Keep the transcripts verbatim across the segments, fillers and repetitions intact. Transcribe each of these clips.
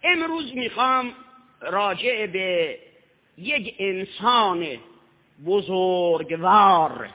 امروز میخوام راجع به یک انسان بزرگوار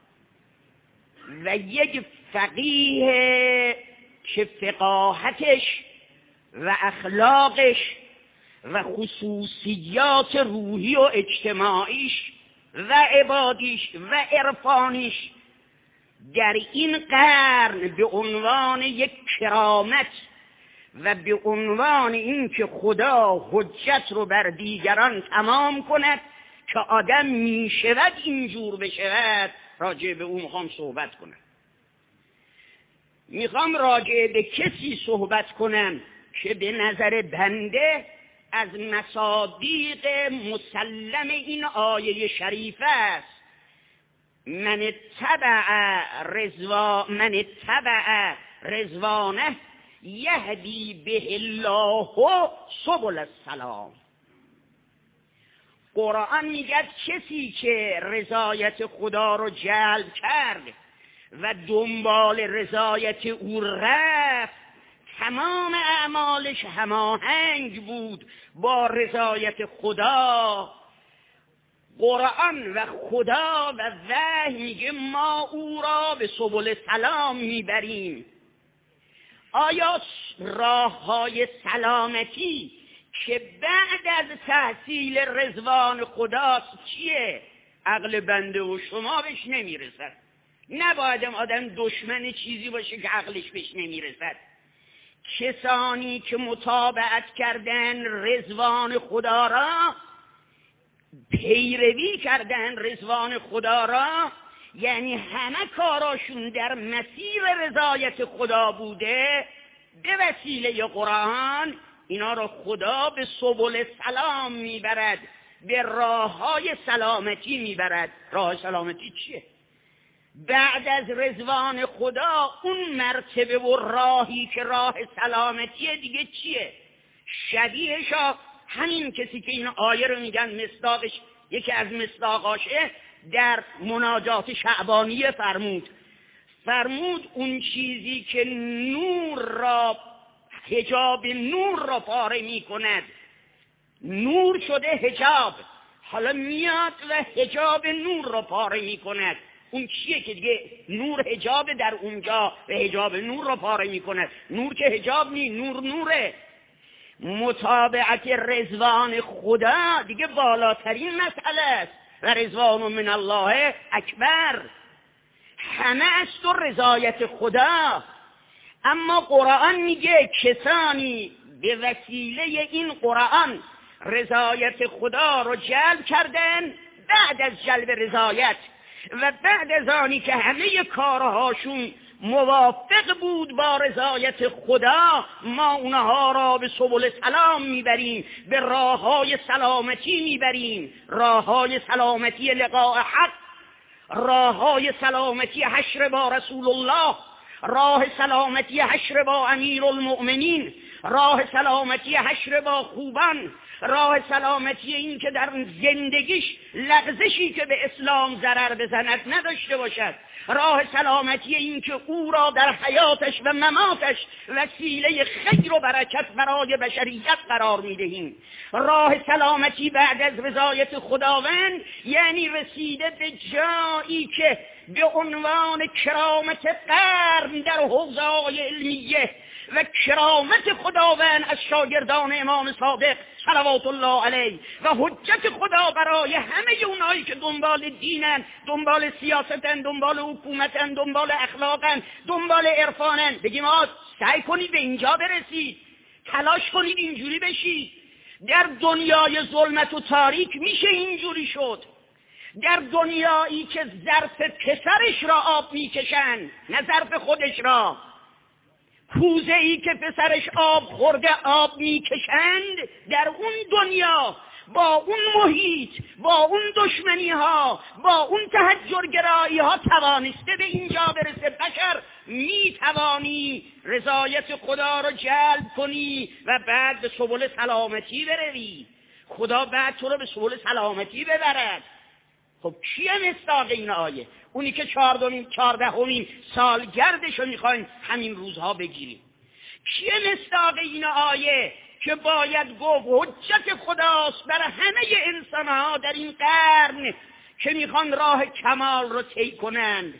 و یک فقیه که فقاهتش و اخلاقش و خصوصیات روحی و اجتماعیش و عبادیش و عرفانیش در این قرن به عنوان یک کرامت و به عنوان این که خدا حجت رو بر دیگران تمام کند که آدم می شود اینجور بشود، راجع به اون میخوام صحبت کنم. میخوام راجع به کسی صحبت کنم که به نظر بنده از مصادیق مسلم این آیه شریفه است. من اتبع رضوا من اتبع رضوانه یهدی به الله سبل السلام. قرآن میگه کسی که رضایت خدا رو جلب کرد و دنبال رضایت او رفت، تمام اعمالش هماهنگ بود با رضایت خدا. قرآن و خدا و وحی میگه ما او را به سبل سلام میبریم. آیا راه های سلامتی که بعد از تحصیل رضوان خداست چیه؟ عقل بنده و شما بهش نمیرسد. نباید آدم دشمن چیزی باشه که عقلش بهش نمیرسد. کسانی که متابعت کردن رضوان خدا را، پیروی کردن رضوان خدا را، یعنی همه کاراشون در مسیر رضایت خدا بوده، به وسیله قرآن اینا را خدا به سبل سلام میبرد، به راه های سلامتی میبرد. راه سلامتی چیه؟ بعد از رضوان خدا اون مرتبه و راهی که راه سلامتیه دیگه چیه؟ شبیهش همین کسی که این آیه رو میگن مصداقش، یکی از مصداقاشه در مناجات شعبانیه فرمود فرمود اون چیزی که نور را، حجاب نور را پاره می کند، نور شده حجاب، حالا میاد و حجاب نور را پاره می کند. اون چیه که دیگه نور حجاب در اونجا و حجاب نور را پاره می کند؟ نور که حجاب نی، نور نوره. متابعت رضوان خدا دیگه بالاترین مسئله است و رضوان من الله اکبر. همه از تو رضایت خدا. اما قرآن میگه کسانی به وسیله این قرآن رضایت خدا رو جلب کردن، بعد از جلب رضایت و بعد از آنی که همه کارهاشون موافق بود با رضایت خدا، ما اونها را به سبل سلام میبریم، به راه های سلامتی میبریم. راه های سلامتی لقاء حق، راه های سلامتی حشر با رسول الله، راه سلامتی حشر با امیر المؤمنین، راه سلامتی حشر با خوبان، راه سلامتی این که در زندگیش لغزشی که به اسلام ضرر بزند نداشته باشد، راه سلامتی این که او را در حیاتش و مماتش وسیله خیر و برکت برای بشریت قرار میدهیم. راه سلامتی بعد از رضایت خداوند یعنی رسیده به جایی که به عنوان کرامت قرن در حوزه‌های علمیه و کرامت خداوند از شاگردان امام صادق صلوات الله علیه و حجت خدا برای همه اونایی که دنبال دینن، دنبال سیاستن، دنبال حکومتن، دنبال اخلاقن، دنبال عرفانن، بگیم آقا سعی کنید به اینجا برسید، تلاش کنید اینجوری بشید. در دنیای ظلمت و تاریک میشه اینجوری شد. در دنیایی که ظرف پسرش را آب میکشن، نه ظرف خودش را، کوزه ای که پسرش آب خورده آب میکشند، در اون دنیا با اون محیط، با اون دشمنی ها، با اون تحجرگرایی ها توانسته به اینجا برسه. بشر میتوانی رضایت خدا رو جلب کنی و بعد به سبل سلامتی بروی. خدا بعد تو رو به سبل سلامتی ببرد. خب کیه مصداق این آیه؟ اونی که چهاردهمین چهاردهمین سالگردش رو میخوایم همین روزها بگیریم. کیه مصداق این آیه که باید گفت حجت خداست بر همه انسانها در این قرن که میخوان راه کمال رو طی کنند.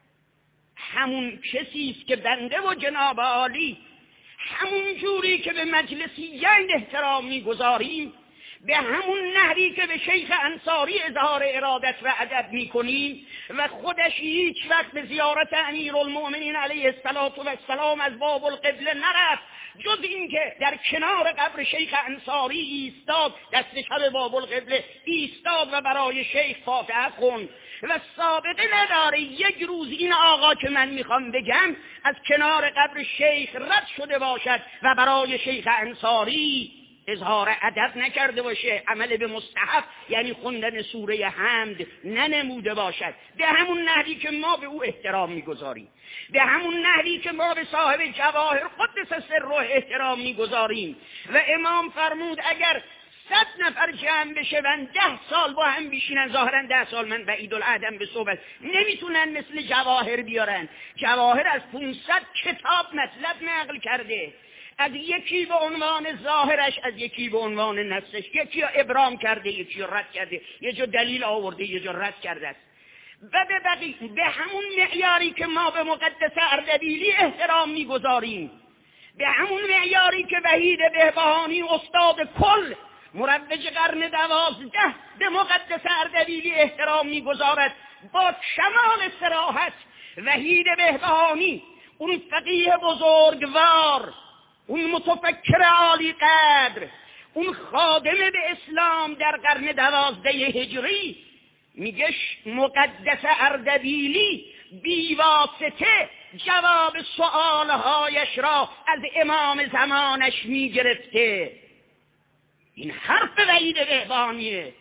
همون کسی است که بنده و جناب عالی همون جوری که به مجلسیین احترام میگذاریم، به همون نحوی که به شیخ انصاری اظهار ارادت و ادب میکنیم و خودش هیچ وقت به زیارت امیرالمؤمنین علیه السلام از باب القبله نرفت، جز این که در کنار قبر شیخ انصاری ایستاد، دست شب باب القبله ایستاد و برای شیخ فاتحه خوند و سابقه نداره یک روز این آقا که من میخوام بگم از کنار قبر شیخ رد شده باشد و برای شیخ انصاری اظهار ادب نکرده باشه، عمل به مستحب یعنی خوندن سوره حمد ننموده باشد. به همون نحوی که ما به او احترام میگذاریم، به همون نحوی که ما به صاحب جواهر قدس سره احترام میگذاریم. و امام فرمود اگر صد نفر جمع بشون ده سال با هم بیشینن، ظاهرا ده سال من بعید العهدم به صحبت، نمیتونن مثل جواهر بیارن. جواهر از پانصد کتاب مطلب نقل کرده، از یکی به عنوان ظاهرش، از یکی به عنوان نصش، یکی ابرام کرده، یکی رد کرده، یه جا دلیل آورده، یه جا رد کرده است. و به بقیه به همون معیاری که ما به مقدس اردبیلی احترام میگذاریم، به همون معیاری که وحید بهبهانی استاد کل مروج قرن دوازده به مقدس اردبیلی احترام میگذارد، با کمال صراحت وحید بهبهانی اون فقیه بزرگوار، اون متفکر عالی قدر، اون خادم به اسلام در قرن دوازده هجری، میگه مقدس اردبیلی بیواسطه جواب سؤالهایش را از امام زمانش میگرفته. این حرف وحید بهبهانیه.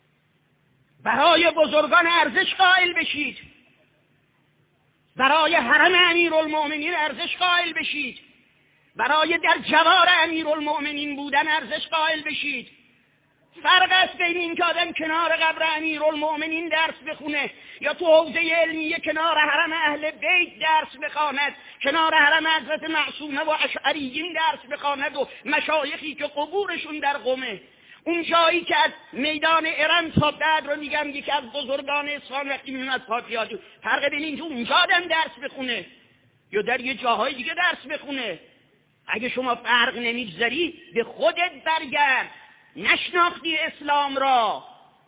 برای بزرگان ارزش قائل بشید، برای حرم امیرالمؤمنین ارزش قائل بشید، برای در جوار امیرالمؤمنین بودن ارزش قائل بشید. فرق است بین این که آدم کنار قبر امیرالمؤمنین درس بخونه یا تو حوزه علمیه کنار حرم اهل بیت درس بخواند، کنار حرم حضرت معصومه و اشعریین درس بخواند و مشایخی که قبورشون در قمه. اون جایی که از میدان ارم تا بعد رو میگم یکی از بزرگان اصفهان وقتی میومد فاتحه، فرق بین اینجا اونجا آدم درس بخونه یا در یه جاهای دیگه درس بخونه. اگه شما فرق نمیگذاری به خودت برگرد. نشناختی اسلام را،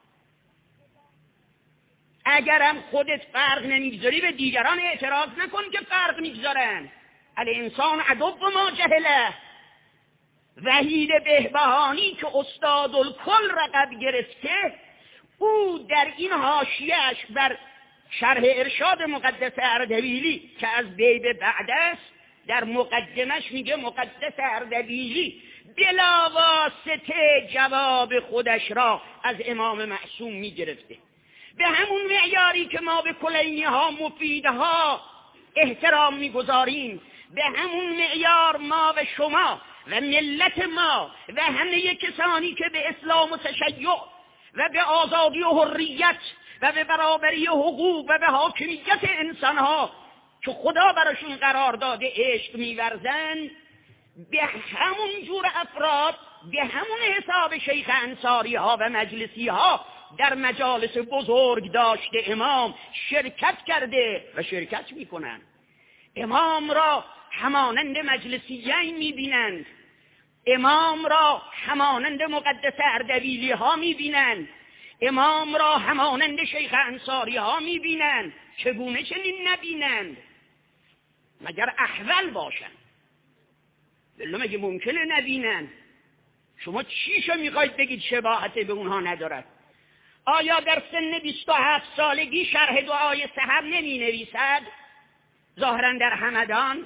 اگرم خودت فرق نمیگذاری به دیگران اعتراض نکن که فرق میگذارن. الانسان عدو ما جهله. وحید بهبهانی که استاد الکل رقب گرفته، او در این حاشیه‌اش بر شرح ارشاد مقدس اردبیلی که از بیب بعد است، در مقدمش میگه مقدس اردبیلی بلا واسطه جواب خودش را از امام معصوم میگرفته. به همون معیاری که ما به کلینی ها مفیدها احترام میگذاریم، به همون معیار ما و شما و ملت ما و همه کسانی که به اسلام و تشیع و به آزادی و حریت و به برابری حقوق و به حاکمیت انسانها که خدا براشون قرار داده عشق میورزن، به همون جور افراد، به همون حساب شیخ انصاری ها و مجلسی ها در مجالس بزرگ داشته امام شرکت کرده و شرکت میکنن. امام را همانند مجلسیین میبینند، امام را همانند مقدس اردبیلی ها میبینند، امام را همانند شیخ انصاری ها میبینند. چگونه چنین نبینند؟ مگر احول باشند؟ بله مگه ممکنه نبینند؟ شما چیشو میخواید بگید شباهت به اونها ندارد؟ آیا در سن بیست و هفت سالگی شرح دعای سحر نمی نویسد؟ ظاهرا در همدان.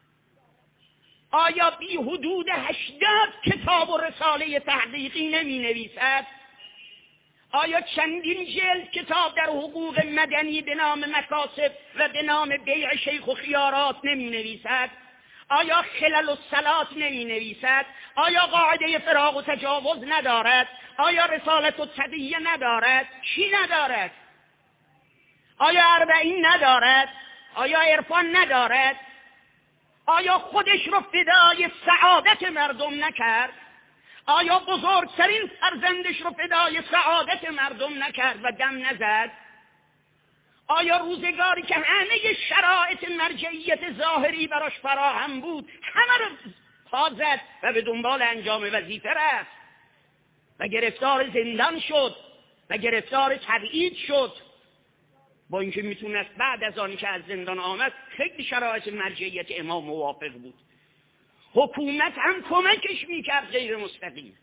آیا بی حدود هشتاد کتاب و رساله تحقیقی نمی نویسد؟ آیا چندین جلد کتاب در حقوق مدنی به نام مکاسب و به نام بیع شیخ و خیارات نمی نویسد؟ آیا خلل الصلات نمی نویسد؟ آیا قاعده فراق و تجاوز ندارد؟ آیا رسالت التقیه ندارد؟ چی ندارد؟ آیا اربعین ندارد؟ آیا عرفان ندارد؟ آیا خودش رو فدای سعادت مردم نکرد؟ آیا بزرگترین فرزندش رو فدای سعادت مردم نکرد و دم نزد؟ آیا روزگاری که همه شرایط مرجعیت ظاهری براش فراهم بود همه رو پا زد و به دنبال انجام وظیفه رفت و گرفتار زندان شد و گرفتار تبعید شد، با اینکه میتونست بعد از آنی که از زندان آمد خیلی شرایط مرجعیت امام موافق بود، حکومت هم کمکش میکرد غیر مستقیم.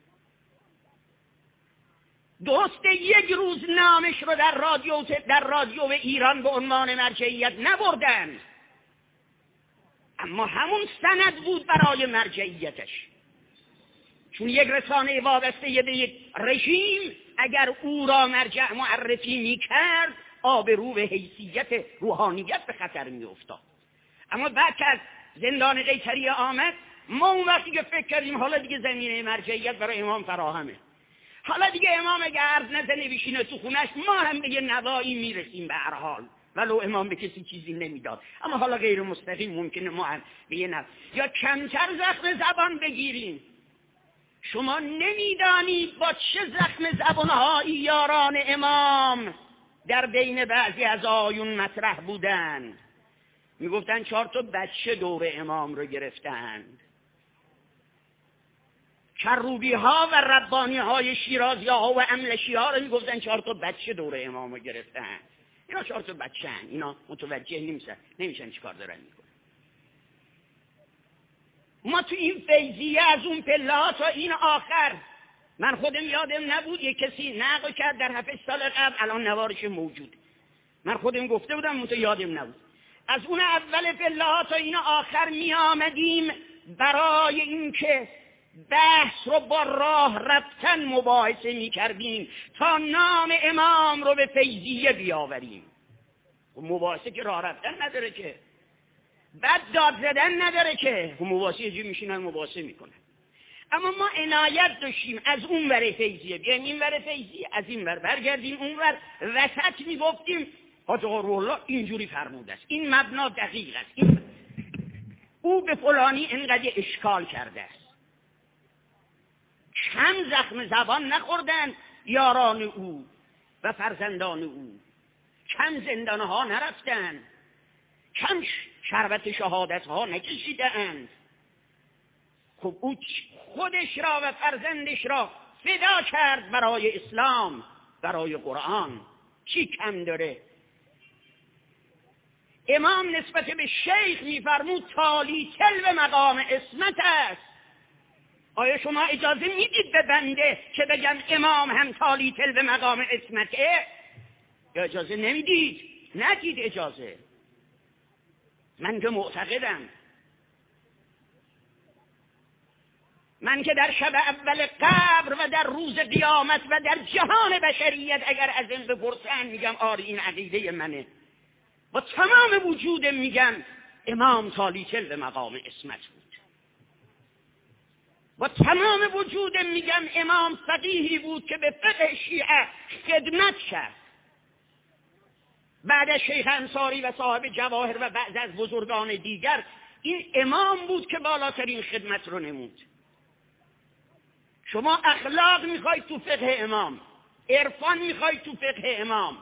درسته یک روز نامش رو در رادیو در رادیو ایران به عنوان مرجعیت نبردن، اما همون سند بود برای مرجعیتش، چون یک رسانه وابسته به یک رژیم اگر او را مرجع معرفی میکرد آبرو و حیثیت روحانیت به خطر میافتاد. اما بعد که از زندان قیصریه آمد، ما اون وقتی که فکر کردیم حالا دیگه زمینه مرجعیت برای امام فراهمه، حالا دیگه امام اگه عرض نزنه بشینه تو خونش ما هم به یه نوایی میرسیم به هر حال، ولو امام به کسی چیزی نمیداد، اما حالا غیر مستقیم ممکنه ما هم به یه نو یا کمتر زخم زبان بگیریم. شما نمیدانید با چه زخم زبانهایی یاران امام در بین بعضی از آیون مطرح بودند. میگفتن چهار تا بچه دور امام رو گرفتند. کروبی ها و ربانی های شیرازی ها و املشی ها رو میگفتن چهار تا بچه دور امام رو گرفتند. اینا چهار تا بچه هن. اینا متوجه نمیشن نمیشن چی کار دارن میکنن. ما تو این فیضیه از اون پله تا این آخر، من خودم یادم نبود یک کسی نقل کرد در هفت سال قبل، الان نوارش موجود، من خودم گفته بودم منتها یادم نبود. از اون اول پله تا این آخر می آمدیم برای اینکه بحث رو با راه رفتن مباحثه می کردیم تا نام امام رو به فیضیه بیاوریم. مباحثه که راه رفتن نداره که، بعد داد زدن نداره که، مباحثه یه جور میشینن مباحثه میکنن. اما ما عنایت داشتیم از اون ور فیضیه بیایم این ور فیضیه، از این ور برگردیم اون ور، وسط میگفتیم حاج آقا روح الله اینجوری فرموده است، این مبنا دقیق است، این او به فلانی اینقدر اشکال کرده است. کم زخم زبان نخوردن یاران او و فرزندان او، کم زندانه ها نرفتن، کم شربت شهادت ها نکشیدند. خب او خودش را و فرزندش را فدا کرد برای اسلام، برای قرآن. چی کم داره؟ امام نسبت به شیخ میفرمود تالی تل به مقام اسمت است. آیا شما اجازه میدید به بنده که بگم امام هم تالی تل به مقام اسمته؟ یا اجازه نمیدید؟ ندید اجازه. من که معتقدم، من که در شب اول قبر و در روز قیامت و در جهان بشریت اگر از این بپرسن میگم آره این عقیده منه، با تمام وجودم میگم امام تالی تل به مقام اسمت بود، با تمام وجودم میگم امام فقیهی بود که به فقه شیعه خدمت کرد. بعد از شیخ انصاری و صاحب جواهر و بعد از بزرگان دیگر این امام بود که بالاترین خدمت رو نمود. شما اخلاق میخواید تو فقه امام، عرفان میخواید تو فقه امام،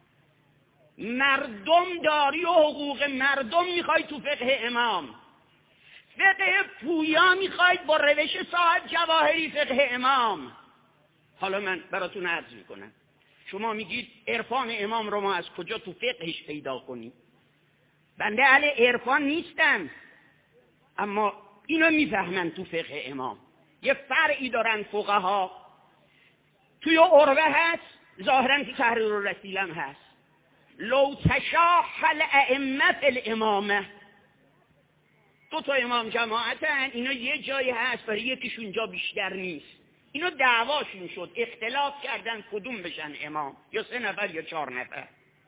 مردم داری و حقوق مردم میخواید تو فقه امام، فقه پویا میخواید با روش صاحب جواهری فقه امام. حالا من براتون عرض میکنم، شما میگید عرفان امام رو ما از کجا تو فقهش پیدا کنیم؟ بنده اهل عرفان نیستم، اما اینو میفهمن تو فقه امام. یه فرعی دارن فقها، توی عروه هست، ظاهرا تو تحریر الرسیل هم هست، لو تشاح الائمه فی الامامه. دو تا امام جماعتن، اینا یه جایی هست برای یکیشون جا بیشتر نیست، اینا دعواشون شد، اختلاف کردن کدوم بشن امام، یا سه نفر یا چهار نفر.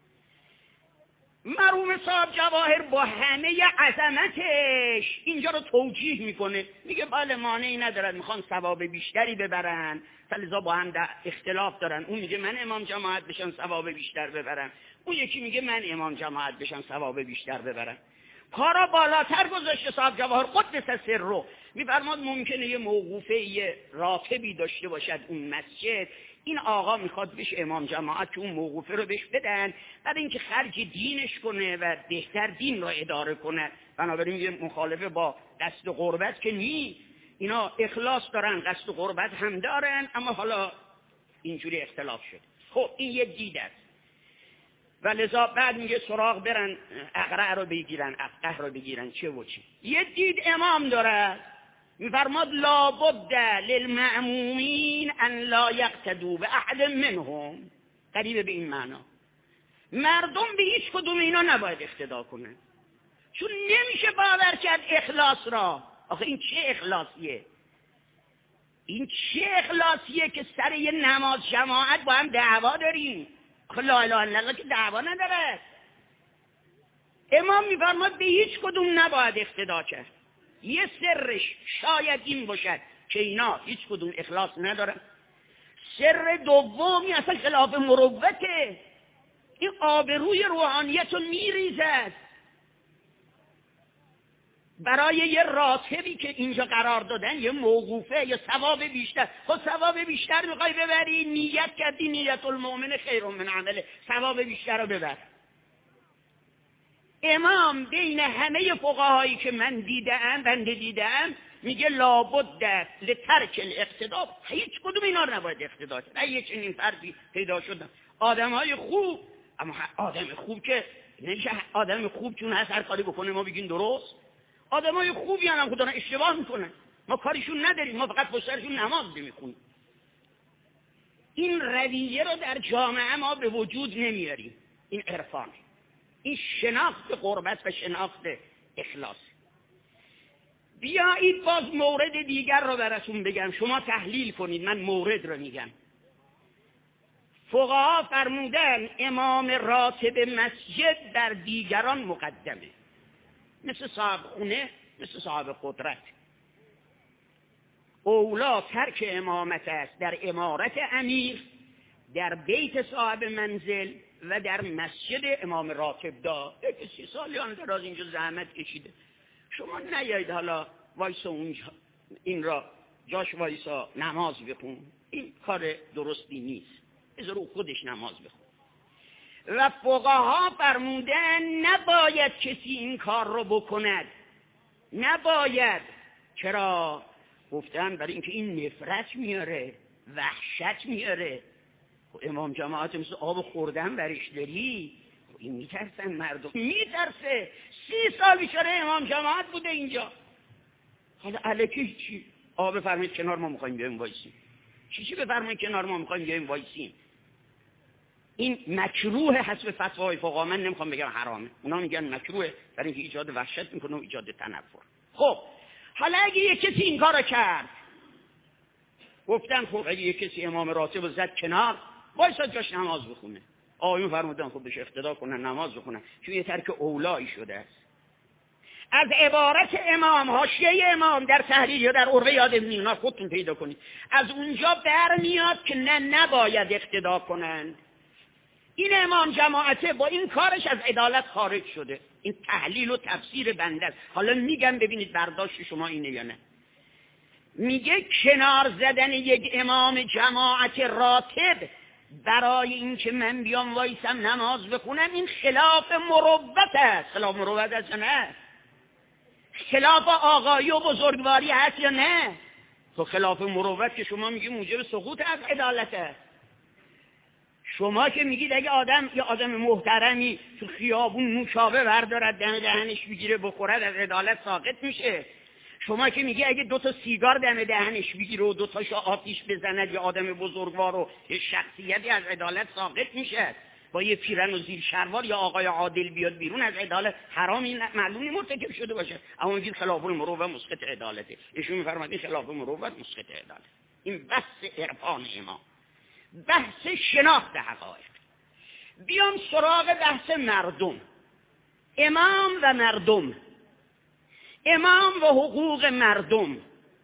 مرحوم صاحب جواهر با همه عظمتش اینجا رو توجیه میکنه، میگه بله مانعی ندارد، میخوان ثواب بیشتری ببرن، فلذا با هم اختلاف دارن. اون میگه من امام جماعت بشم ثواب بیشتر ببرم، اون یکی میگه من امام جماعت بشم ثواب بیشتر ببرم. پارا بالاتر گذاشته صاحب جواهر قدس سر رو میفرماد ممکنه یه موقوفه یه راتبی داشته باشد اون مسجد، این آقا میخواد بهش امام جماعت که اون موقوفه رو بهش بدن بعد اینکه خرج دینش کنه و بهتر دین رو اداره کنه، بنابراین یه مخالفه با قصد قربت که نی، اینا اخلاص دارن قصد قربت هم دارن، اما حالا اینجوری اختلاف شد. خب این یه دید است و لذا بعد میگه سراغ برن اقرع رو بگیرن افقه رو بگیرن چه و چه. یه دید امام داره میفرماد لابد للمأمومین ان لا یقتدوا باحد منهم، قریب به این معنا مردم به هیچ کدوم اینا نباید اقتدا کنن، چون نمیشه باور کرد اخلاص را. آخه این چه اخلاصیه؟ این چه اخلاصیه که سر یه نماز جماعت با هم دعوا داریم؟ آخه لا اله الا الله که دعوا نداره. امام میفرماد به هیچ کدوم نباید اقتدا کرد. یه سرش شاید این باشد که اینا هیچ کدوم اخلاص ندارن. سر دومی اصلا خلاف مروته، این آبروی روحانیت رو میریزد. برای یه راتبی که اینجا قرار دادن یه موقوفه یا ثواب بیشتر، خب ثواب بیشتر میخوای ببری، نیت کردی نیت المؤمن خیر من عمله، ثواب بیشتر رو ببر. امام بین همه فقهایی که من دیدم بنده دیدم میگه لابد لترک الاقتدا، هیچ کدوم اینا رو نباید اقتدا کرد. اگه چنین فردی پیدا شدن آدمای خوب، اما آدم خوب که نمیشه آدم خوب چون هر کاری بکنه ما بگین درست، آدمای خوبی هم خدا اشتباه میکنن، ما کاریشون نداریم، ما فقط پشترشون نماز میخونیم. این رویه رو در جامعه ما به وجود نمیاریم. این عرفانه، این شناخت قربت و شناخت اخلاص. بیایید باز مورد دیگر رو براتون بگم، شما تحلیل کنید، من مورد رو میگم. فقها فرمودن امام راتب مسجد در دیگران مقدمه، مثل صاحب خونه، مثل صاحب قدرت. اولا ترک امامت است در امارت امیر، در بیت صاحب منزل و در مسجد امام راتب دا. یک سی سالیان دراز اینجا زحمت کشیده، شما نیایید حالا وایسا اونجا این را جاش وایسا نماز بخون، این کار درستی نیست، بذار او خودش نماز بخون. و فقها فرمودن نباید کسی این کار رو بکند، نباید. چرا؟ گفتن برای اینکه این نفرت میاره، وحشت میاره. امام جماعت مثل آب خوردن برش داری، این میترسن مردم، میترسه. سی سال بیچاره امام جماعت بوده اینجا، حالا الکی چی؟ آب بفرمایید کنار ما میخوایم بیایم وایسیم، چی چی بفرمایید کنار ما میخوایم بیایم وایسیم. این مکروه حسب فتوای فقها، من نمیخوام بگم حرامه، اونا میگن مکروه برای اینکه ایجاد وحشت میکنه و ایجاد تنفر. خب حالا اگه یک کسی این کارو کرد، گفتن خب اگه یک کسی امام راتب زد کنار، وایساد جاش نماز بخونه، آیون فرمودن خب بهش اقتدا کنن نماز بخونن، چون یه ترک اولایی شده است. از عبارت امام، حاشیه امام در تحریر یا در عروه یاد ابن خودتون پیدا کنید، از اونجا برمیاد که نه نباید اقتدا کنن. این امام جماعته با این کارش از عدالت خارج شده. این تحلیل و تفسیر بنده است. حالا میگم ببینید برداشت شما اینه یا نه. میگه کنار زدن یک امام جماعت راتب برای اینکه من بیام وایسم نماز بخونم، این خلاف مروت است. خلاف مروت است یا نه؟ خلاف آقایی و بزرگواری هست یا نه؟ تو خلاف مروت که شما میگی موجب سقوط از عدالت است. شما که میگید اگه آدم یا آدم محترمی تو خیابون نوشابه بردارد دم دهنش بگیره بخورد از عدالت ساقط میشه. شما که میگی اگه دو تا سیگار دم دهنش بگیره و دو تاشو آتیش بزند یا آدم بزرگوار و یه شخصیتی از عدالت ساقط میشه. با یه پیرن و زیر شلوار یا آقای عادل بیاد بیرون از عدالت، حرام این معلومی مرتکب شده باشه، اما میگید خلاف المروت مسقط عدالته. ایشون میفرمایند خلاف المروت مسقط عدالت. این بحث عرفان امام، بحث شناخت حقایق. بیام سراغ بحث مردم، امام و مردم، امام و حقوق مردم.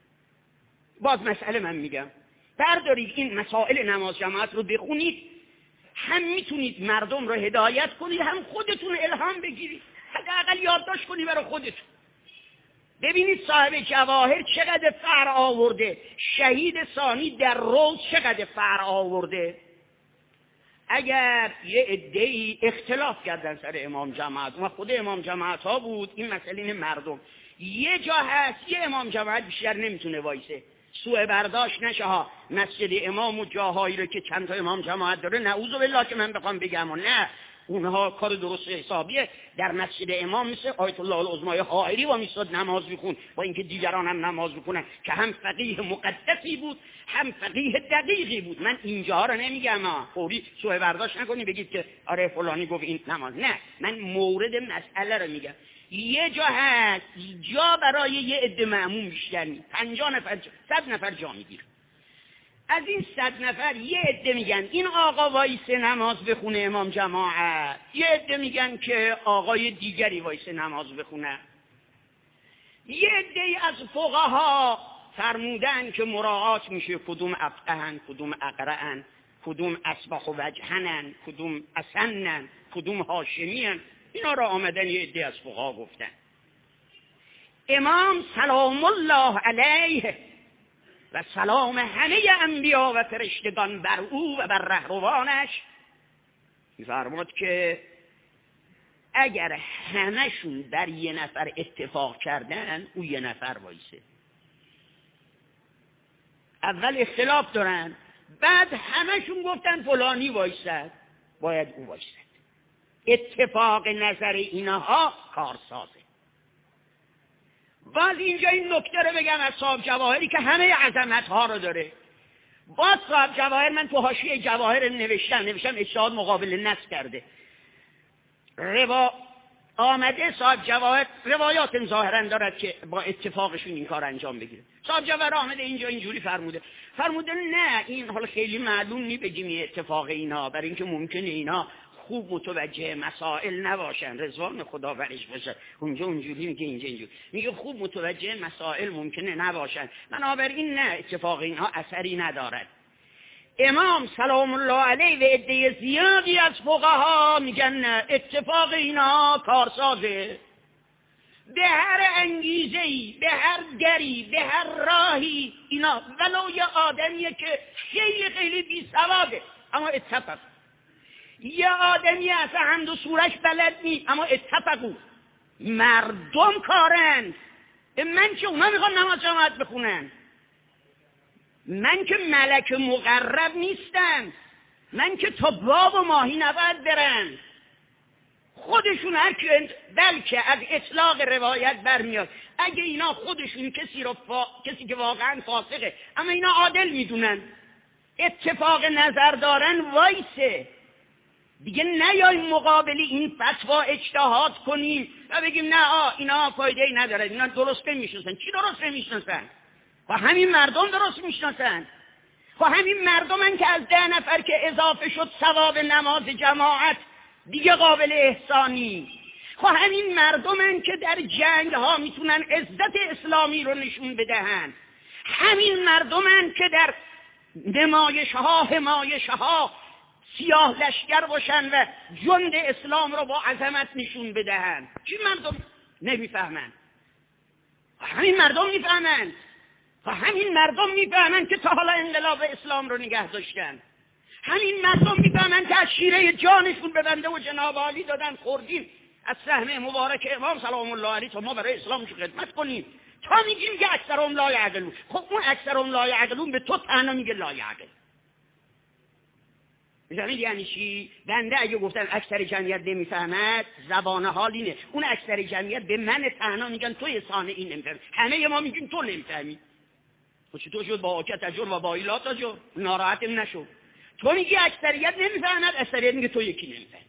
باز مسئله من میگم، بردارید این مسائل نماز جماعت رو بخونید، هم میتونید مردم رو هدایت کنید، هم خودتون الهام بگیرید. حداقل یادداشت کنی برای خودت. ببینید صاحب جواهر چقدر فر آورده، شهید ثانی در روز چقدر فر آورده. اگر یه عده‌ای اختلاف کردن سر امام جماعت و خود امام جماعت ها بود، این مسئله مردم یه جا هست یه امام جماعت بیشتر نمیتونه وایسه، سوء برداشت نشه ها. مسجد امام و جاهایی رو که چند تا امام جماعت داره نعوذ بالله که من بخوام بگم و نه، اونها کار درست حسابیه. در مسجد امام مثل آیت الله العظمای حائری و میستاد نماز میخون، با اینکه دیگران هم نماز میخونن، که هم فقیه مقدسی بود هم فقیه دقیقی بود. من اینجا رو نمیگم ها، فوری سوء برداشت نکنید بگید که آره فلانی گفت این نماز، نه، من مورد مسئله رو میگم. یه جا هست جا برای یه عده مأموم بیشتر نیست، پنجاه نفر جا، صد نفر جا میگیره. از این صد نفر یه عده میگن این آقا وایسه نماز بخونه امام جماعت، یه عده میگن که آقای دیگری وایسه نماز بخونه. یه عده از فقها فرمودن که مراعات میشه کدوم افقهن، کدوم اقرأن، کدوم اصبح وجهنن، کدوم اسنن، کدوم هاشمین. اینا را آمدن یه عده از فقها گفتن. امام سلام الله علیه و سلام همه انبیا و فرشتگان بر او و بر رهروانش می‌فرماد که اگر همشون بر یه نفر اتفاق کردن، او یه نفر وایسه. اول اختلاف دارن، بعد همشون گفتن فلانی وایسد، باید او وایسد. اتفاق نظر اینها کارسازه. باز اینجا این نکته رو بگم از صاحب جواهری که همه عظمت ها رو داره. باز صاحب جواهر، من تو حاشیه جواهر نوشتم نوشتم اجتهاد مقابل نص کرده. روا آمده صاحب جواهر روایات ظاهرا دارد که با اتفاقشون این کار انجام بگیره. صاحب جواهر آمده اینجا اینجوری فرموده فرموده نه، این حالا خیلی معلوم نی بگیم اتفاق اینا، برای اینکه ممکنه اینا خوب متوجه مسائل نباشن، رضوان خدا برش باشه. اونجا اونجوری میگه، اینجا اینجوری میگه خوب متوجه مسائل ممکنه نباشن، بنابراین نه، اتفاق اینها اثری ندارد. امام سلام الله علیه و عده زیادی از فقها میگن نه، اتفاق اینها کارسازه. به هر انگیزه‌ای، به هر دری، به هر راهی اینا، ولو یه آدمیه که خیلی خیلی بی سواده اما اتفاق، یه آدمی اصلا حمد و سورش بلد نی اما اتفقو، مردم کارن. من که اونا میخوان نماز جماعت بخونن، من که ملک مقرب نیستم، من که تا باب و ماهی نباید برن. خودشون هر که بلکه از اطلاق روایت برمیاد، اگه اینا خودشون کسی رو فا... کسی که واقعا فاسقه اما اینا عادل میدونن، اتفاق نظر دارن، وایسه دیگه، نیایم مقابلی این فتوا اجتهاد کنیم و بگیم نه آه اینا فایده ای نداره، اینا درست نمیشناسن. چی درست نمیشناسن؟ و همین مردم درست میشناسن. و همین مردمن که از ده نفر که اضافه شد ثواب نماز جماعت دیگه قابل احسانی. و همین مردمن که در جنگ ها میتونن عزت اسلامی رو نشون بدهن. همین مردمن که در نمایش ها حمایش ها سیاه لشکر باشن و جند اسلام رو با عظمت نشون بدهن. چی مردم نمیفهمن؟ همین مردم میفهمن. و همین مردم میفهمن که تا حالا انقلاب اسلام رو نگه داشتن. همین مردم میفهمن که از شیره جانشون به بنده و جناب عالی دادن، خوردیم از سهم مبارک امام سلام الله علیه تا ما برای اسلام خدمت کنیم. تا میگیم که اکثرهم لا یعقلون. خب اون اکثرهم لا یعقلون به تو تنها میگه لا یعقل. می‌دونید یعنی چی؟ بنده اگه گفتن اکثر جمعیت نمیفهمد، زبان حال اینه. اون اکثر جمعیت به من تنها میگن توی سانه این نمیفهمی. همه ما میگیم تو نمیفهمی. خب چطور شد با آکت اجر و با ایلات اجر؟ ناراحت نشو. تو میگی اکثریت نمیفهمد، اکثریت میگه تو یکی نمیفهمی.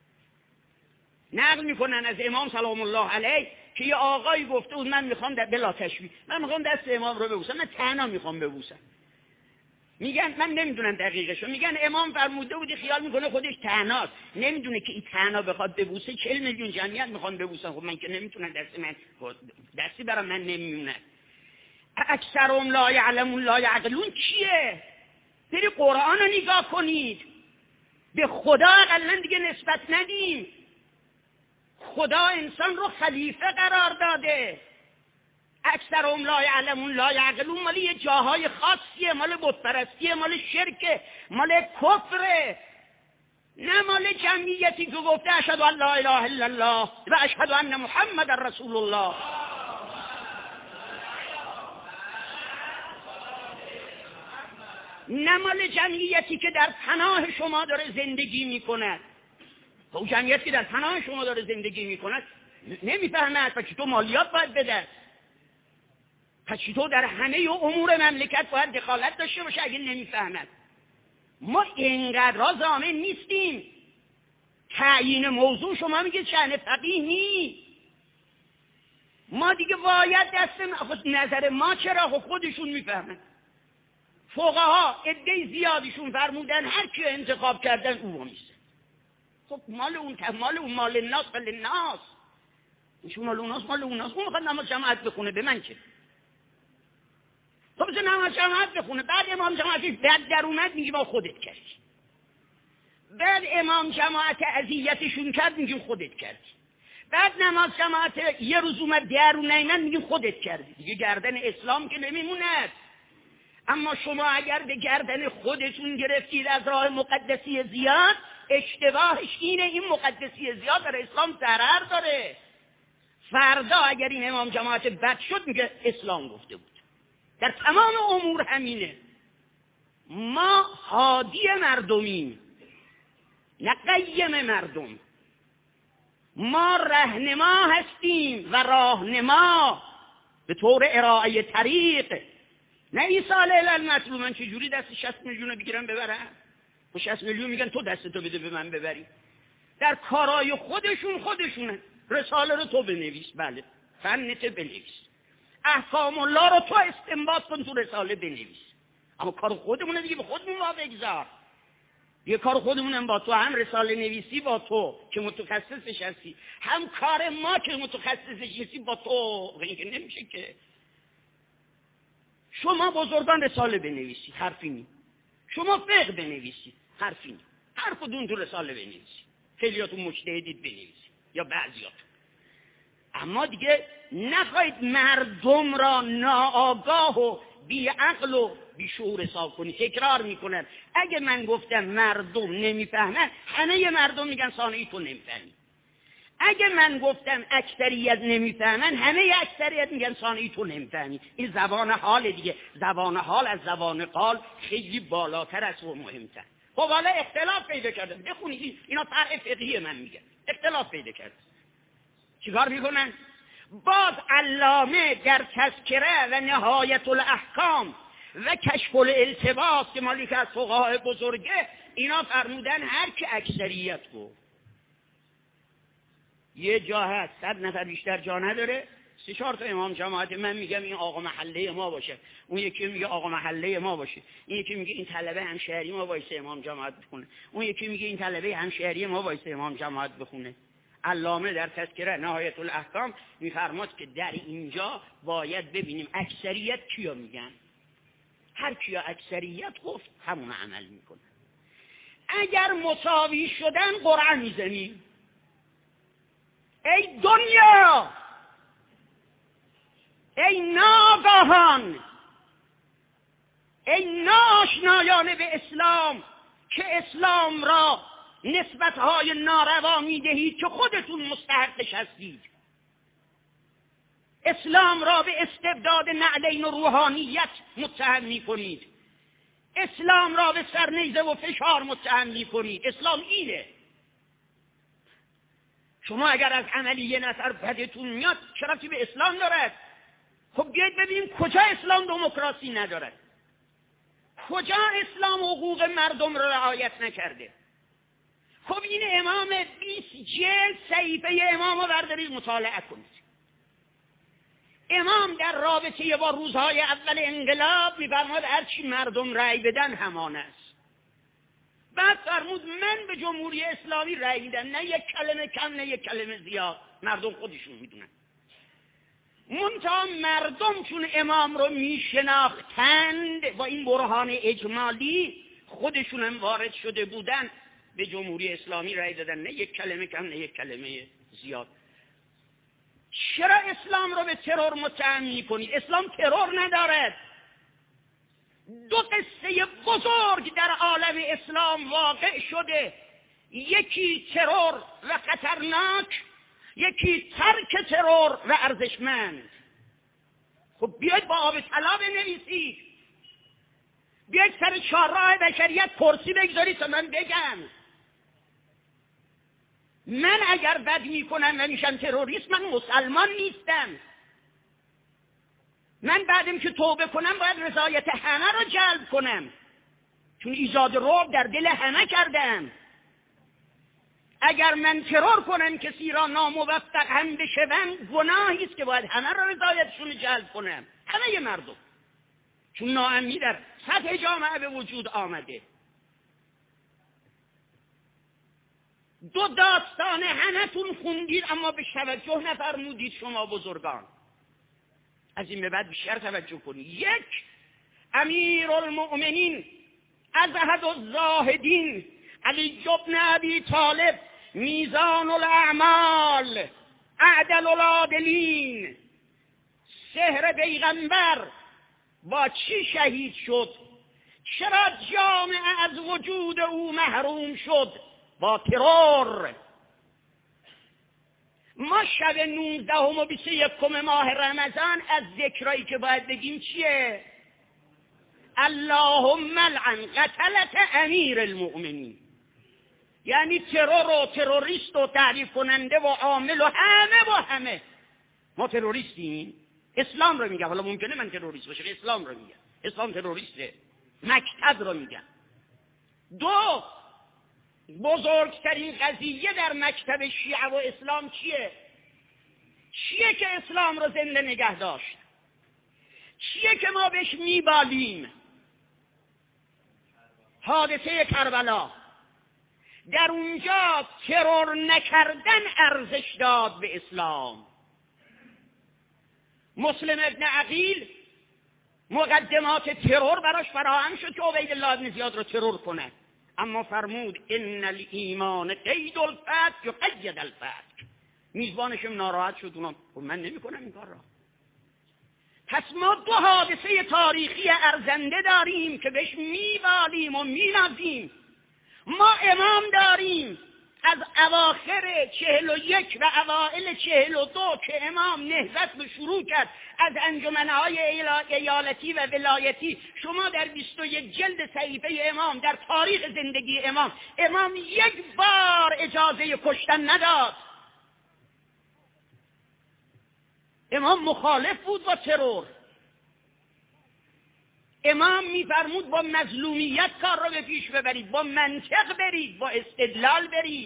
نقل میکنن از امام سلام الله علیه که یه آقایی گفته بود من میخوام در بلا تشبیه، من میخوام دست امام رو ببوسم، من تنها میخوام ببوسم. میگن من نمیدونم دقیقشو، میگن امام فرموده بودی خیال میکنه خودش تنهاست، نمیدونه که این تنها بخواد ببوسه چهل میلیون جمعیت میخوان ببوسن. خب من که نمیتونم، دست من دستی برام من نمیمونه. اکثرهم لا یعلمون لا یعقلون چیه؟ بری قرآن رو نگاه کنید، به خدا اقلا دیگه نسبت ندیم. خدا انسان رو خلیفه قرار داده. اکثرهم لا یعلمون لا یعقلون مال یه جاهای خاصیه، مال بتپرستیه، مال شرکه، مال کفره، نه مال جمعیتی که گفته اشهد ان لا اله الا الله و اشهد ان محمد رسول الله. نه مال جمعیتی که در پناه شما داره زندگی میکند. اون جمعیتی که در پناه شما داره زندگی میکند نمیفهمد، پس تو مالیات باید بده، پس تو در همه امور مملکت باید دخالت داشته باشه اگه نمیفهمد. ما اینقدر ضامن نیستیم. تعیین موضوع شما میگه شأن فقیه نیست. ما دیگه باید دست نظر ما چرا خودشون میفهمن. فقها عده زیادیشون فرمودن هر کی انتخاب کردن او نیست. خب مال اون مال اون مال الناس ولی الناس. ایشون مال اوناس مال اوناس. اون میخواد نماز جماعت بخونه، به من چه؟ خب بذار نماز جماعت بخونه. بعد امام جماعتش بعد در اومد میگه با خودت کردی. بعد امام جماعت اذیتشون کرد میگیم خودت کردی. بعد نماز جماعت یه روز اومد در اون نیمن میگیم خودت کردی. دیگه گردن اسلام که نمیموند. اما شما اگر به گردن خودتون گرفتید از راه مقدسی زیاد، اشتباهش اینه این مقدسی زیاد در اسلام ضرر داره. فردا اگر این امام جماعت بد شد میگه اسلام گفته بود. در تمام امور همینه. ما هادی مردمیم نه قیم مردم. ما رهنما هستیم و راهنما به طور ارائه طریق، نه ایصال الی المطلوب. من چجوری دست شصت میلیون بگیرم ببرم؟ و شصت میلیون میگن تو دستتو بده به من ببری. در کارای خودشون خودشونه. رساله رو تو بنویس، بله فنت بنویس، احکام الله رو تو استنباط کن تو رساله بنویس، اما کار خودمونه دیگه به خودمون ما بگذار. یه کار خودمونم با تو، هم رساله نویسی با تو که متخصصش هستی، هم کار ما که متخصصش هستی با تو. اینکه نمیشه که شما بزرگان رساله بنویسید حرفی نی، شما فقه بنویسید حرفی نی، هر کدوم تو رساله بنویسید، خیلیاتون مجتهدید بنویسید یا بعضیاتون. اما دیگه نخواهید مردم را ناآگاه و بی عقل و بی شعور حساب کنید. تکرار میکنن اگه من گفتم مردم نمیفهمن، همه مردم میگن ثانوی تو نمیفهمی. اگه من گفتم اکثریت نمیفهمن، همه اکثریت میگن ثانوی تو نمیفهمی. این زبان حال دیگه. زبان حال از زبان قال خیلی بالاتر است و مهمتر. خب حالا اختلاف پیدا کردن، بخونید اینا طرح فقهی من میگن. اختلاف پیدا کردن چیکار میکنن؟ باز علامه در تذکره و نهایت الاحکام و کشف الالتباس که مالی که از فقهای بزرگه، اینا فرمودن هر که اکثریت گفت. یه جا هست صد نفر بیشتر جا نداره، سه چهار تا امام جماعت من میگم این آقا محله ما باشه، اون یکی میگه آقا محله ما باشه، این یکی میگه این طلبه همشهری ما وایسه امام جماعت بخونه، اون یکی میگه این طلبه همشهری ما وایسه امام جماعت بخونه. علامه در تذکره نهایت الاحکام میفرماد که در اینجا باید ببینیم اکثریت کیا میگن. هر کیا اکثریت گفت همون عمل میکنه. اگر مساوی شدن قرعه میزنیم. ای دنیا، ای ناگاهان، ای ناشنایان به اسلام که اسلام را نسبتهای ناروا میدهید که خودتون مستحقش هستید. اسلام را به استبداد نعلین و روحانیت متهم میکنید. اسلام را به سرنیزه و فشار متهم میکنید. اسلام اینه. شما اگر از عملی یه نفر بدتون میاد چه ربطی به اسلام دارد؟ خب بیاید ببینیم کجا اسلام دموکراسی ندارد، کجا اسلام حقوق مردم را رعایت نکرده. خب این امام بیست جلد صحیفه امام رو بردارید مطالعه کنید. امام در رابطه با روزهای اول انقلاب می‌فرماد هر چی مردم رأی بدن همان است. بعد فرمود من به جمهوری اسلامی رأی میدم، نه یک کلمه کم نه یک کلمه زیاد، مردم خودشون میدونن. منتها مردم چون امام رو میشناختند با این برهان اجمالی، خودشون هم وارد شده بودن، به جمهوری اسلامی رأی دادن، نه یک کلمه کم نه یک کلمه زیاد. چرا اسلام رو به ترور متهم می‌کنید؟ اسلام ترور ندارد. دو قصه بزرگ در عالم اسلام واقع شده، یکی ترور و خطرناک، یکی ترک ترور و ارزشمند. خب بیاید با آب طلا بنویسید، بیاید سر چهارراه بشریت کرسی بگذارید تا من بگم. من اگر بد میکنم و میشم تروریست، من مسلمان نیستم. من بعدم که توبه کنم باید رضایت همه رو جلب کنم، چون ایجاد رعب در دل همه کردم. اگر من ترور کنم کسی را ناموفق هم بشوم، گناهی است که باید همه را رضایتشون جلب کنم، همه مردم، چون ناامنی در سطح جامعه به وجود آمده. دو داستان همتون خوندید اما به توجه نفرمودید شما بزرگان. از این به بعد بیشتر توجه کنید. یک، امیرالمؤمنین ازهد الزاهدین علی بن ابی طالب میزان الاعمال اعدل العادلین، سحر پیغمبر با چی شهید شد؟ چرا جامعه از وجود او محروم شد؟ با ترور. ما شب نوزدهم و بیست و یکم ماه رمضان از ذکرایی که باید بگیم چیه؟ اللهم لعن قتلت امیر المؤمنین، یعنی ترور و تروریست و تعریف کننده و عامل و همه و همه. ما تروریستیم؟ اسلام رو میگم. حالا ممکنه من تروریست باشم، اسلام رو میگم. اسلام تروریسته، مکتب رو میگم. دو، بزرگترین قضیه در مکتب شیعه و اسلام چیه؟ چیه که اسلام رو زنده نگه داشت؟ چیه که ما بهش میبالیم؟ حادثه کربلا. در اونجا ترور نکردن ارزش داد به اسلام. مسلم ابن عقیل مقدمات ترور براش فراهم شد که عبیدالله بن زیاد رو ترور کنه، اما فرمود ان الایمان قید الفتح یقید الفتح. میزبانشم ناراحت شد، اونم من نمی کنم این کار را. پس ما دو حادثه تاریخی ارزنده داریم که بهش میبالیم و مینازیم. ما امام داریم از اواخر چهل و یک و اوائل چهل و دو که امام نهضت رو شروع کرد از انجمنهای ایالتی و ولایتی. شما در بیست و یک جلد صحیفه امام در تاریخ زندگی امام، امام یک بار اجازه کشتن نداد. امام مخالف بود با ترور. امام میفرمود با مظلومیت کار رو به پیش ببرید، با منطق برید، با استدلال برید.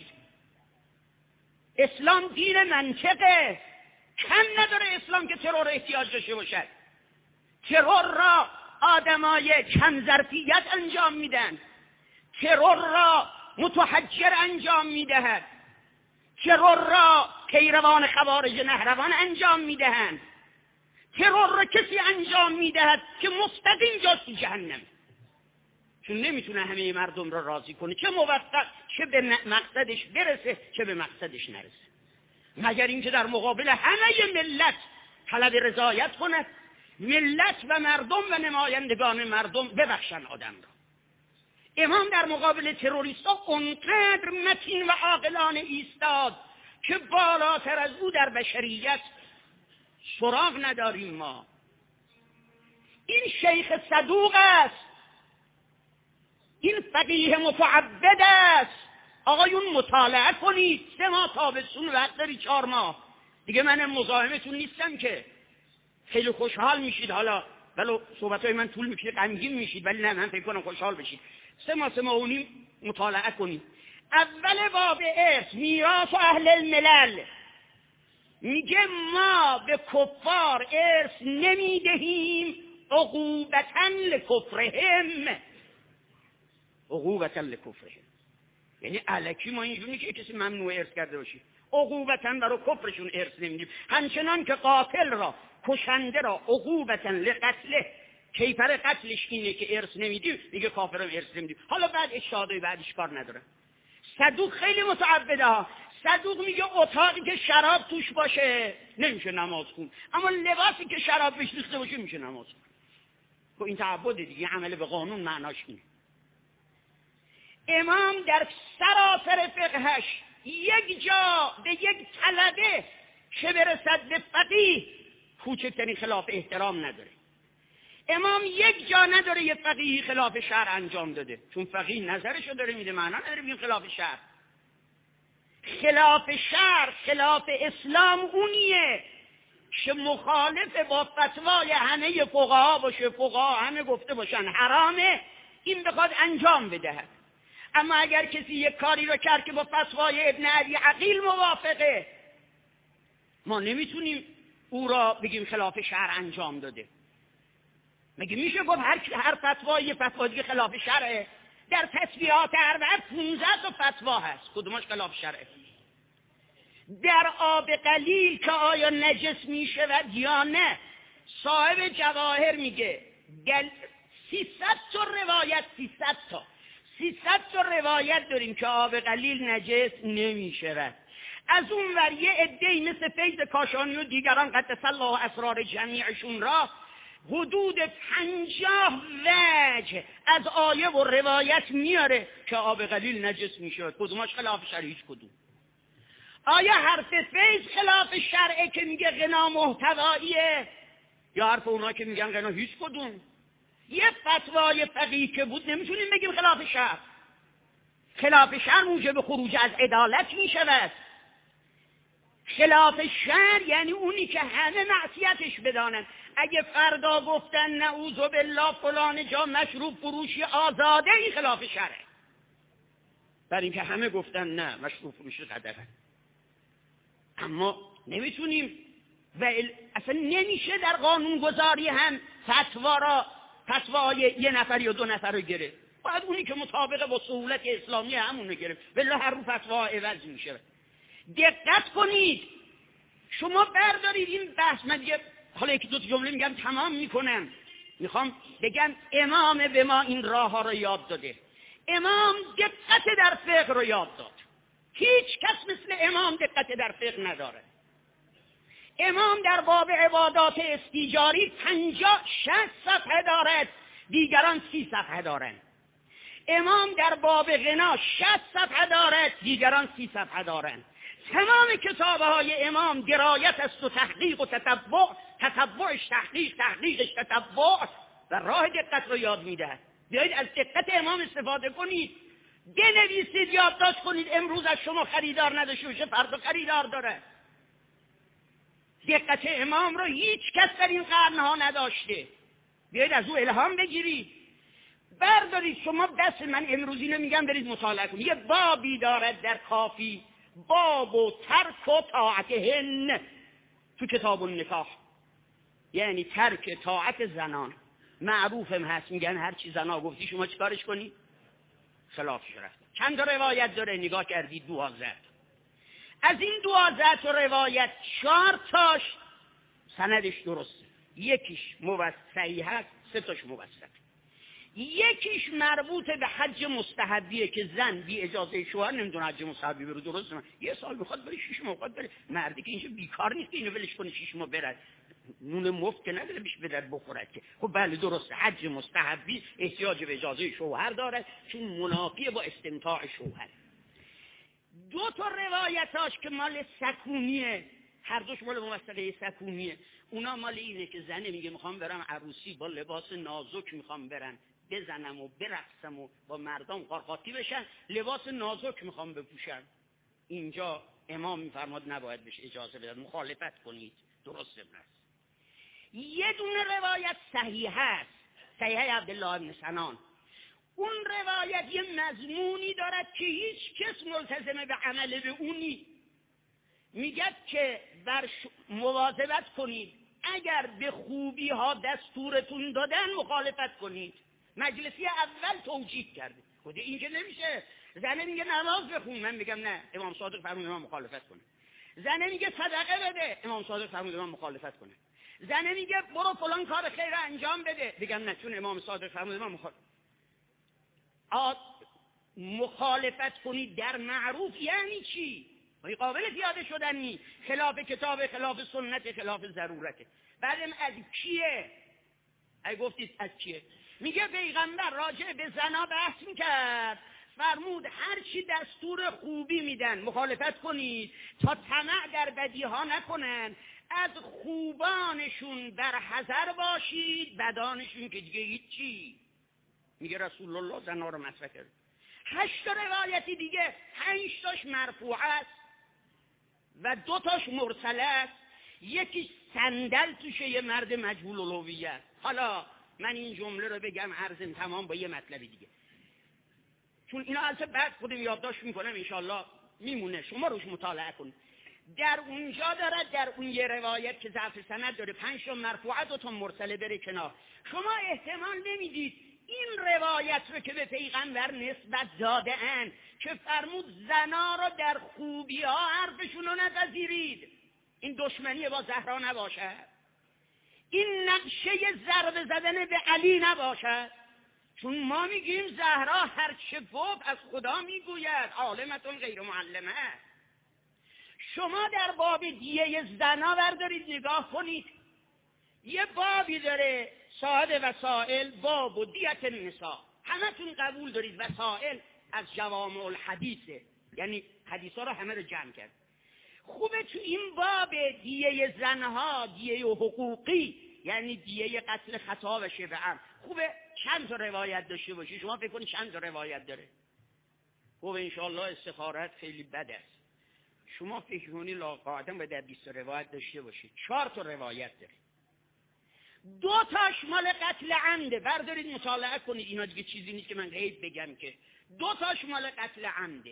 اسلام دین منطقه، کم نداره اسلام که ترور احتیاج داشته باشد. ترور را آدمای کم ظرفیت انجام میدن، ترور را متحجر انجام میدهد، ترور را پیروان خوارج نهروان انجام میدهند، ترور را کسی انجام میدهد که مستقیم جاست جهنم، چون نمیتونه همه مردم را راضی کنه، چه موفق چه به مقصدش برسه چه به مقصدش نرسه، مگر اینکه در مقابل همه ملت طلب رضایت کند. ملت و مردم و نمایندگان مردم ببخشن آدم را. امام در مقابل تروریستا اونقدر متین و عاقلانه ایستاد که بالاتر از او در بشریت سراغ نداریم ما. این شیخ صدوق است، این فقیه متعبد است. آقایون مطالعه کنید. سه ماه تابستون وقت داری، چهار ماه دیگه. من مزاحمتون نیستم که خیلی خوشحال میشید، حالا ولو صحبتهای من طول میکشه غمگین میشید، ولی نه، من فکر کنم خوشحال بشید. سه ماه سه ماه و نیم مطالعه کنید. اول باب ارث، میراث و اهل الملل، میگه ما به کفار ارث نمیدهیم عقوبتاً لکفرهم. عقوبتاً لکفرهم یعنی الکی ما اینجوری که کسی ممنوع ارث کرده باشی، عقوبتاً برای کفرشون ارث نمیدیم. همچنان که قاتل را، کشنده را عقوبتاً لقتله، کیفر قتلش اینه که ارث نمیدیم، میگه کافرم ارث نمیدیم. حالا بعد اشهادای بعدش کار نداره. صدوق خیلی متعبده ها. صدوق میگه اتاقی که شراب توش باشه نمیشه نماز خون، اما لباسی که شراب بهش ریخته باشه میشه نماز خون. خب این تعبد دیگه، عمل به قانون معناش اینه. امام در سراسر فقهش یک جا به یک طلبه چه برسد به فقیه کوچکترین خلاف احترام نداره. امام یک جا نداره یه فقیه خلاف شرع انجام داده، چون فقیه نظرشو داره میده، معنا نداره بگیم خلاف شرع. خلاف شرع، خلاف اسلام اونیه که مخالف با فتوای همه فقها باشه، فقها همه گفته باشن حرامه، این بخواد انجام بدهد. اما اگر کسی یک کاری رو کرد که با فتوای ابن علی عقیل موافقه، ما نمیتونیم او را بگیم خلاف شرع انجام داده. مگه میشه گفت هر هر فتوای یه فتوا دیگه خلاف شرعه؟ در تسبیحات اربعه پانزده تا فتوا هست، کدومش خلاف شرعه؟ در آب قلیل که آیا نجس میشود یا نه، صاحب جواهر میگه گل سیصد تا روایت سیصد تا سیصد تا روایت داریم که آب قلیل نجس نمیشود. از اون ور یه عده‌ای مثل فیض کاشانی و دیگران قدس الله اسرار جمیعشون را حدود پنجاه وجه از آیه و روایت میاره که آب قلیل نجس میشود. کدومش خلاف شرع؟ هیچ کدوم. آیا حرف فیض خلاف شرعه که میگه غنا محتواییه، یا حرف اونا که میگن غنا؟ هیچ کدوم. یه فتوای فقیه که بود نمیتونیم بگیم خلاف شرع. خلاف شرع موجب خروج از عدالت میشود. خلاف شرع یعنی اونی که همه معصیتش بدانن. اگه فردا گفتن نعوذ بالله فلان جا مشروب فروشی آزاده، این خلاف شرعه. برای اینکه همه گفتن نه مشروب فروشی قدره. اما نمیتونیم و اصلا نمیشه در قانون گذاری هم فتوا را فتوای یه نفر یا دو نفر رو گرفت. باید اونی که مطابق با سهولت اسلامی همون رو گرفت، ولی هر رو فتوا عوض میشه. دقت کنید، شما بردارید این بحث. من دیگه حالا یکی دو تا جمله میگم تمام میکنم. میخوام بگم امام به ما این راه ها رو یاد داده. امام دقت در فقه رو یاد داد. هیچ کس مثل امام دقت در فقه نداره. امام در باب عبادات استیجاری پنجاه شصت صفحه دارد، دیگران سی صفحه دارند. امام در باب غنا شصت صفحه دارد، دیگران سی صفحه دارند. تمام کتابه های امام درایت است و تحقیق و تتبع، تتبعش تحقیق، تحقیقش تتبع، و راه دقت رو یاد میده. بیایید از دقت امام استفاده کنید. بنویسید، یادداشت کنید. امروز از شما خریدار نداشته باشه، فردا خریدار داره. دقت امام رو هیچ کس در این قرنها نداشته. بیایید از او الهام بگیرید. بردارید شما بس من امروز اینو میگم برید مطالعه کنید. یه بابی دارد در کافی، باب و ترک و طاعتهن، تو کتاب النکاح، یعنی ترک طاعت زنان. معروفم هست، میگن هر چی زنا گفتی شما چیکارش کنی؟ خلافش رفت. چند روایت داره؟ نگاه کردید دوازده. از این دوازده تا روایت چهار تاش سندش درسته، یکیش موثقی هست، سه تاش موثق. یکیش مربوط به حج مستحبیه که زن بی اجازه شوهر نمیدونه حج مستحبی بره. درست نه، یه سال میخواد بره شش ماه میخواد بره. مردی که اینجا بیکار نیست که اینو ولش کنه شش ماه بره، نون مفت که نداره بیش به در بخورد که. خب بله درسته، حج مستحبی احتیاج به اجازه شوهر داره چون منافی با استمتاع شوهر. دو تا روایتاش که مال سکونیه، هر دوش مال موثقه سکونیه. اونا مال اینه که زنه میگه میخوام برم عروسی با لباس نازک، میخوام برم بزنم و برقصم و با مردم قارقاتی بشن، لباس نازک میخوام بپوشم. اینجا امام میفرماد نباید بهش اجازه بدن، مخالفت کنید. درسته است. یه دونه روایت صحیح هست، صحیح عبدالله بن سنان. اون روایت یه مضمونی دارد که هیچ کس ملتزم به عمل به اونی. میگه که بر مواظبت کنید، اگر به خوبی ها دستورتون دادن مخالفت کنید. مجلسی اول توجیه کرده. خود اینجا نمیشه. زنه میگه نماز بخون، من میگم نه، امام صادق فرمود من مخالفت کنه. زنه میگه صدقه بده، امام صادق فرمود من مخالفت کنه. زنه میگه برو فلان کار خیر انجام بده، بگم نه چون امام صادق فرمود من مخالفت. آ مخالفت کنید در معروف یعنی چی؟ قابل پیاده شدن نی، خلاف کتاب، خلاف سنت، خلاف ضرورته. بعدم از کیه؟ ای گفتید از کیه؟ میگه پیغمبر راجع به زنا بحث میکرد، فرمود هر چی دستور خوبی میدن مخالفت کنید تا طمع در بدی ها نکنن، از خوبانشون در حذر باشید، بدانشون که دیگه هیچی. میگه رسول الله زنا رو مطرح کرد. هشت تا روایتی دیگه، پنج تاش مرفوع است و دو تاش مرسل است، یکی صندل توشه یه مرد مجهول الهویت. حالا من این جمله رو بگم عرضم تمام با یه مطلب دیگه، چون اینا البته بعد خودم یادداشت میکنم انشالله میمونه، شما روش مطالعه کن. در اونجا داره، در اون یه روایت که ضعف سند داره، پنج تا مرفوعه دو تا مرسله بره کنار. شما احتمال نمیدید این روایت رو که به پیغمبر نسبت داده ان که فرمود زنا رو در خوبی ها حرفشون رو نپذیرید، این دشمنی با زهرا نباشد، این نقشه ضربه زدن به علی نباشد، چون ما میگیم زهرا هر چه گفت از خدا میگوید، عالمتون غیر معلمه. شما در باب دیه زنا بردارید نگاه کنید، یه بابی داره صاحب وسائل، باب و دیت النساء، همتون قبول دارید وسائل از جوامع الحدیثه، یعنی حدیثا رو همه رو جمع کرد. خوبه تو این باب دیه زنها، دیه حقوقی، یعنی دیه قتل خطا و شبه عمد، خوبه چند تا روایت داشته باشی. شما فکر کنید چند تا روایت داره؟ خوبه انشاءالله استخارت خیلی بد است. شما فکر کنید لاقاعدم باید بیست تا روایت داشته باشید. چهار تا روایت داره، دو تاش مال قتل عمده، بردارید مطالعه کنید، اینا دیگه چیزی نیست که من غیب بگم که. دو تاش مال قتل عمده،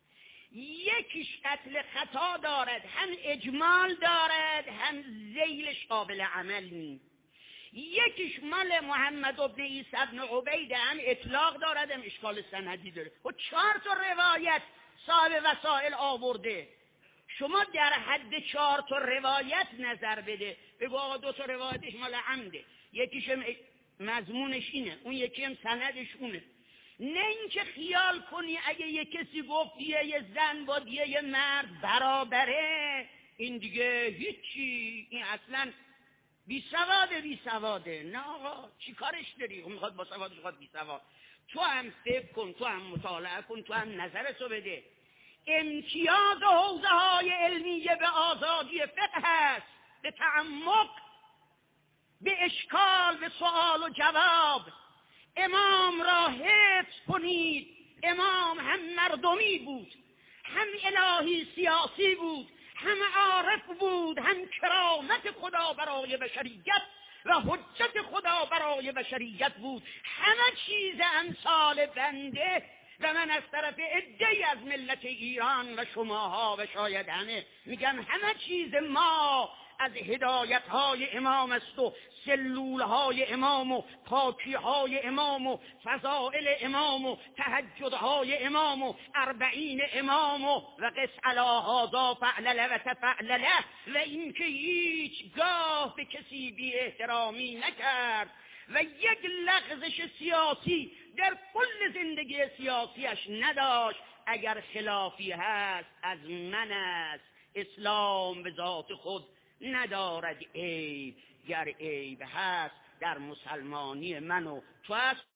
یکیش قتل خطا دارد، هم اجمال دارد هم ذیلش قابل عمل نیست. یکیش مال محمد ابن عیسی ابن عبید، هم اطلاق دارد هم اشکال سندی داره. و چهار تا روایت صاحب وسائل آورده. شما در حد چهار تا روایت نظر بده، بگو آقا دو تا روایتش مال عمده، یکیش هم مضمونش اینه، اون یکی هم سندش اونه. نه اینکه خیال کنی اگه یه کسی گفت دیه زن با دیه مرد برابره، این دیگه هیچی، این اصلا بی سواده بی سواده. نه آقا چی کارش داری؟ اون میخواد با سوادش خواهد بی سواد. تو هم فکر کن، تو هم مطالعه کن، تو هم نظرتو بده. امتیاز حوزه های علمیه به آزادی فقه است، به تعمق، به اشکال، به سوال و جواب. امام را حفظ کنید. امام هم مردمی بود، هم الهی سیاسی بود، هم عارف بود، هم کرامت خدا برای بشریت و حجت خدا برای بشریت بود. همه چیز امثال بنده و من از طرف عده‌ای از ملت ایران و شماها و شاید همه میگم همه چیز ما از هدایت‌های امام است و سلول‌های امام و پاکی‌های امام و فضائل امام و تهجدهای امام و اربعین امام و قس علی هذا فعلله و تفعلله، و اینکه هیچگاه به کسی بی احترامی نکرد و یک لغزش سیاسی در کل زندگی سیاسیش نداشت. اگر خلافی هست از من است، اسلام به ذات خود ندارد عیب، گر عیب هست در مسلمانی من و تو است.